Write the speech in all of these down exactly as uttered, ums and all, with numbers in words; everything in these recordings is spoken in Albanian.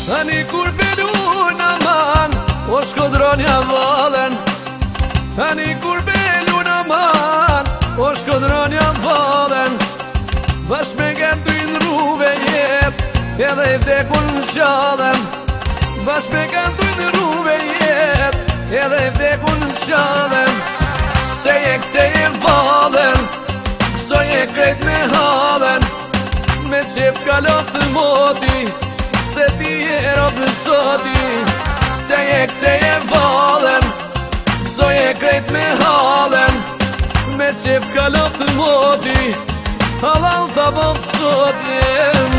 Ani kur belu në man, o shkodronja valen. Ani kur belu në man, o shkodronja valen. Bash me gen ty në rruve jet, edhe i vdekun në qadem. Bash me gen ty në rruve jet, edhe i vdekun në qadem. Se je kse je valen, so je krejt me halen. Me qep kalop të moti, se ti e rop në soti. Se je kse je valen, so je krejt me halen. Me qep kalop të moti, halal të bom soti.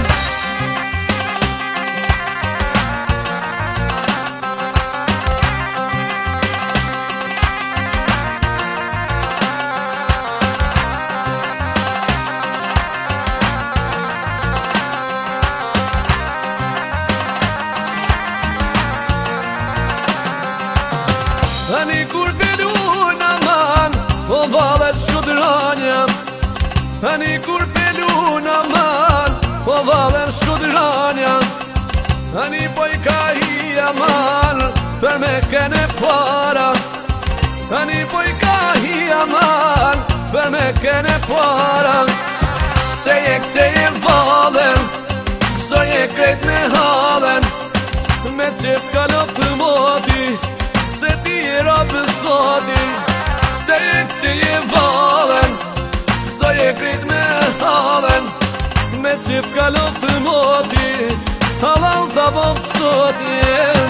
Ani kur belu në man, o valet shkodranja. Ani kur belu në man, o valet shkodranja. Ani poj ka hi aman, për me kene para. Ani poj ka hi aman, për me kene para. Se je kse je valen, so je krejt me halen. Me qep kalop të moti, se ti e rapë soti. Se je kse je valen, so je krejt me halen. Me qep kalop të moti, halal të bom soti.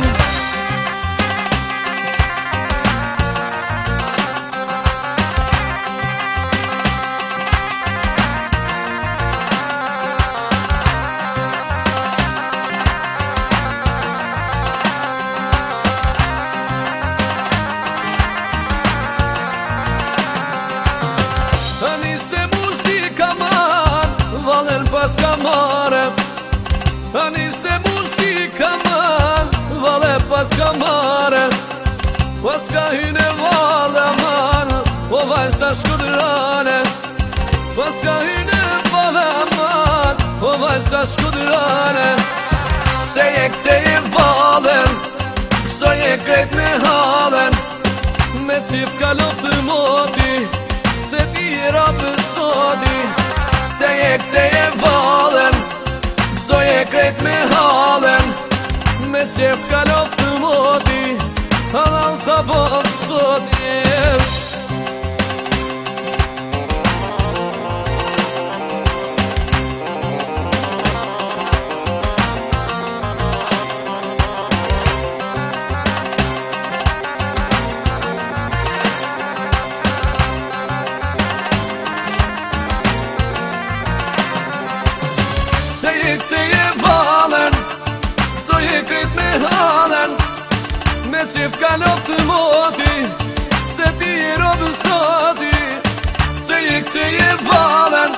Ani se muzika man, valen pas ka mare. Ani se muzika man, vale pas ka mare. Pas ka hyne vale man, o vajza shkodrane. Pas ka hyne vale man, o vajza shkodrane. Se je kse je valen, so je krejt me halen. Me qip kalop të moti, se ti e rapë soti. Se je kse je valen, so je krejt me halen. Me qep kalop të moti, halal të bom soti. Se je kse je valen, so je krejt me halen. Me qef kalop të moti, se ti e robë soti. Se je kse je valen,